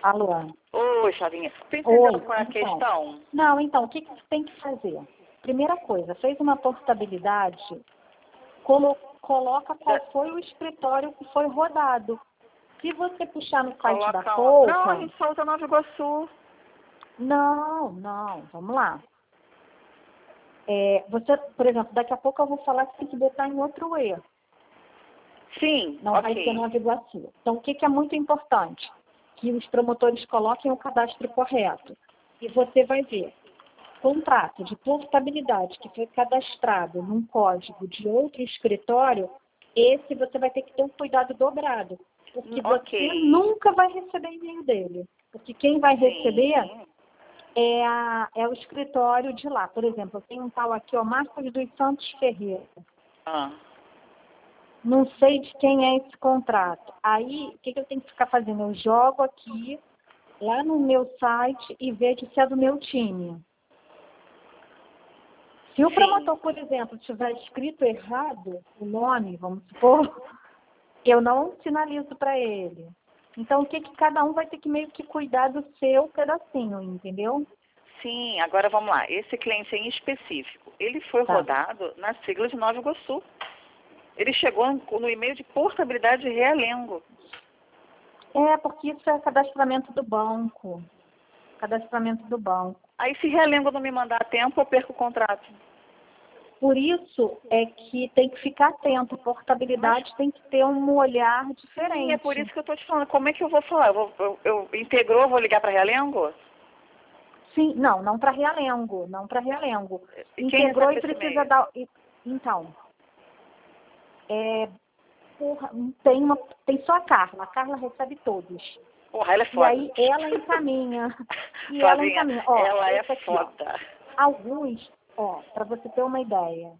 Alô? Oi, Chavinha. Tô Oi, entendendo qual é a questão? Não, então, o que você tem que fazer? Primeira coisa, fez uma portabilidade, coloca qual foi o escritório que foi rodado. Se você puxar no site da Pouca... Não, a gente só usa Nova Iguaçu. Não, vamos lá. Você, por exemplo, daqui a pouco eu vou falar que tem que botar em outro E. Sim, Não vai ser Nova Iguaçu. Então, o que é muito importante? Que os promotores coloquem o cadastro correto. E você vai ver, contrato de portabilidade que foi cadastrado num código de outro escritório, esse você vai ter que ter um cuidado dobrado. Porque você nunca vai receber e-mail dele. Porque quem vai receber é o escritório de lá. Por exemplo, eu tenho um tal aqui, Marcos dos Santos Ferreira. Não sei de quem é esse contrato. Aí, o que eu tenho que ficar fazendo? Eu jogo aqui, lá no meu site, e vejo se é do meu time. Se o promotor, por exemplo, tiver escrito errado o nome, vamos supor, eu não sinalizo para ele. Então, o que cada um vai ter que meio que cuidar do seu pedacinho, entendeu? Sim, agora vamos lá. Esse cliente em específico, ele foi rodado na sigla de Nova Iguaçu. Ele chegou no e-mail de portabilidade de Realengo. Porque isso é cadastramento do banco. Cadastramento do banco. Aí, se Realengo não me mandar a tempo, eu perco o contrato. Por isso é que tem que ficar atento. Portabilidade tem que ter um olhar diferente. Sim, é por isso que eu estou te falando. Como é que eu vou falar? Eu integrou, vou ligar para Realengo? Sim, não para Realengo. Não para Realengo. E integrou e precisa dar... Então, tem só a Carla. A Carla recebe todos. Porra, ela é foda. E aí ela encaminha. Ela é foda. Alguns, para você ter uma ideia.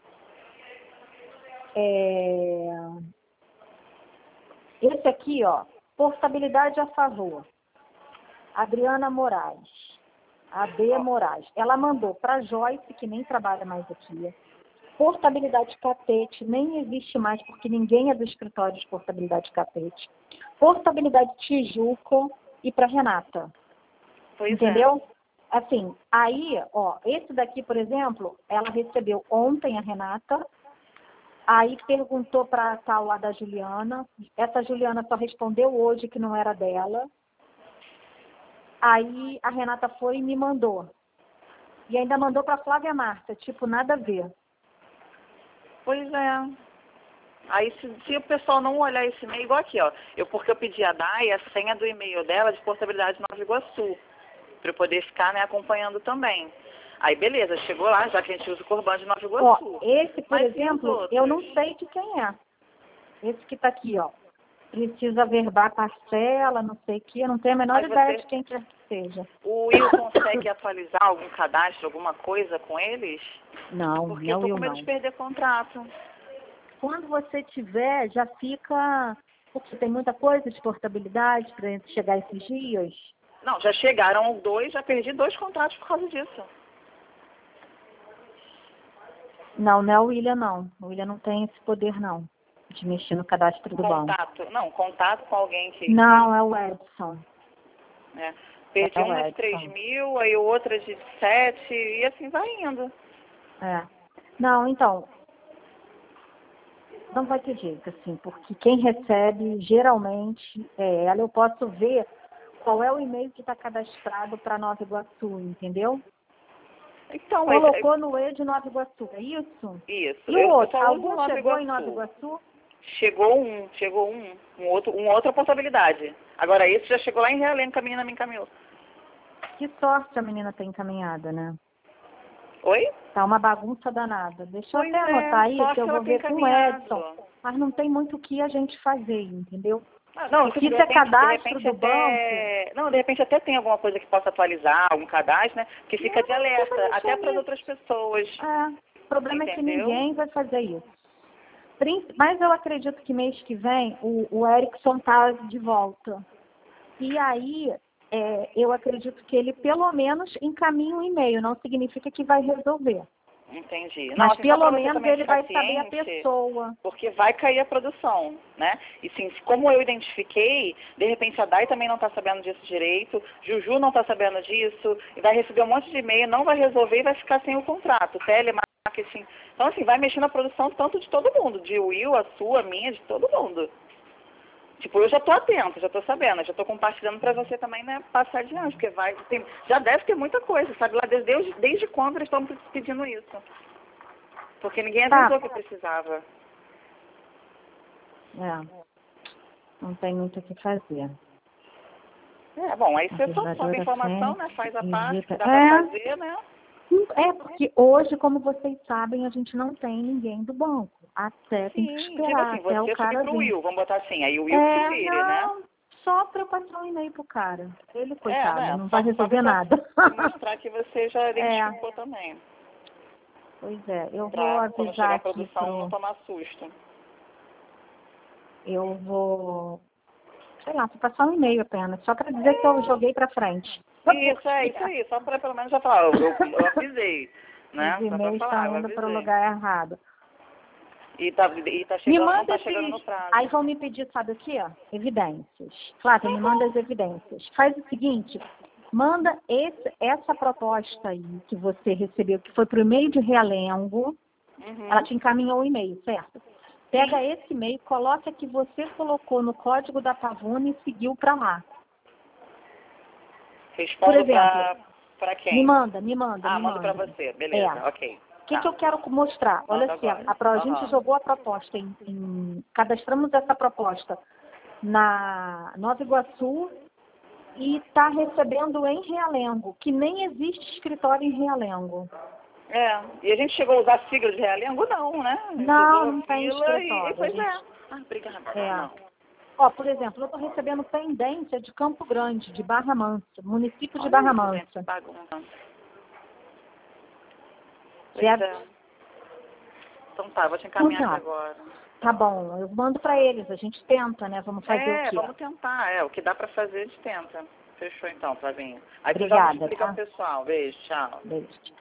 Esse aqui, portabilidade a favor. Adriana Moraes. AD Moraes. Ela mandou para Joyce, que nem trabalha mais aqui. Portabilidade Catete, nem existe mais, porque ninguém é do escritório de portabilidade Catete. Portabilidade Tijuca e para Renata. Entendeu? Assim, aí, esse daqui, por exemplo, ela recebeu ontem a Renata, aí perguntou para a tal lá da Juliana, essa Juliana só respondeu hoje que não era dela, aí a Renata foi e me mandou. E ainda mandou para Flávia Marta, tipo, nada a ver. Pois é. Aí, se o pessoal não olhar esse e-mail, igual aqui, porque eu pedi a Dai a senha do e-mail dela de portabilidade de Nova Iguaçu, para eu poder ficar, acompanhando também. Aí, beleza, chegou lá, já que a gente usa o Corban de Nova Iguaçu. Esse, por exemplo, eu não sei de quem é. Esse que está aqui, precisa verbar parcela, não sei o que, eu não tenho a menor ideia de quem quer que seja. O Will consegue atualizar algum cadastro, alguma coisa com eles? Não, porque eu tô com medo de perder contrato. Quando você tiver, já fica... Porque tem muita coisa de portabilidade para chegar esses dias. Não, já chegaram 2, já perdi 2 contratos por causa disso. Não é o William, não. O William não tem esse poder, não, de mexer no cadastro do banco. Contato com alguém que... Não, é o Edson. Perdi uma de 3 mil, aí outra de 7, e assim vai indo. Não, então, não vai ter jeito, assim, porque quem recebe, geralmente, ela. Eu posso ver qual é o e-mail que está cadastrado para Nova Iguaçu, entendeu? Então, colocou no E de Nova Iguaçu, é isso? Isso. E o outro? Algum chegou em Nova Iguaçu? Chegou outra possibilidade. Agora esse já chegou lá em Realengo, que a menina me encaminhou. Que sorte a menina tem encaminhada, né? Oi? Tá uma bagunça danada. Deixa eu até anotar aí, que eu vou ver com o Edson. Mas não tem muito o que a gente fazer, entendeu? Não, porque isso é cadastro do banco. Não, de repente até tem alguma coisa que possa atualizar, algum cadastro, né? Que fica de alerta, até para as outras pessoas. O problema é que ninguém vai fazer isso. Mas eu acredito que mês que vem o Erickson tá de volta. E aí, eu acredito que ele pelo menos encaminha um e-mail, não significa que vai resolver. Entendi. Não, Mas assim, só pelo pra você menos também ele ficar vai saber a ciente, pessoa. porque vai cair a produção, né? E sim, como eu identifiquei, de repente a Dai também não está sabendo disso direito, Juju não está sabendo disso, e vai receber um monte de e-mail, não vai resolver e vai ficar sem o contrato, telemarketing. Então, assim, vai mexer na produção tanto de todo mundo, de Will, a sua, a minha, de todo mundo. Tipo, eu já tô atenta, já tô sabendo, já tô compartilhando para você também, né, passar adiante, porque já deve ter muita coisa, sabe? Lá desde quando eles estão pedindo isso. Porque ninguém avisou que precisava. Não tem muito o que fazer. Bom, aí você só sobe a informação, né, faz a parte que dá pra fazer, né? Porque hoje, como vocês sabem, a gente não tem ninguém do banco. Até tem que esperar Tipo assim, até o você cara subir pro vir. Will, vamos botar assim, aí o Will que se vire, né? Só para eu passar um e-mail pro cara. Ele, coitado, né? não vai resolver nada. Mostrar que você já identificou também. Pois é, eu vou Quando avisar chegar a aqui produção, não tomar susto. Eu vou, sei lá, vou passar um e-mail apenas, só para dizer que eu joguei para frente. Isso aí, só para pelo menos já falar, eu avisei, né? Os e-mails estão indo para o lugar errado. E tá chegando, não tá chegando no prazo. Aí vão me pedir, sabe o quê? Evidências. Flávia, me manda as evidências. Faz o seguinte, manda essa proposta aí que você recebeu, que foi por e-mail de Realengo. Ela te encaminhou o e-mail, certo? Pega esse e-mail, coloca que você colocou no código da Pavuna e seguiu para lá. Respondo por exemplo, para quem? Me manda. Manda para você, beleza, ok. O que eu quero mostrar? Olha assim, a gente jogou a proposta cadastramos essa proposta na Nova Iguaçu e está recebendo em Realengo, que nem existe escritório em Realengo. E a gente chegou a usar a sigla de Realengo? Não, né? Não tem escritório. Pois obrigada. Por exemplo, eu estou recebendo pendência de Campo Grande, de Barra Mansa, município de Barra Mansa. Então tá, vou te encaminhar agora. Tá bom, eu mando para eles, a gente tenta, né? Vamos fazer o quê? Vamos tentar, o que dá para fazer a gente tenta. Fechou então, Flavinha. Aí Obrigada, você já explica pro pessoal. Beijo, tchau. Beijo.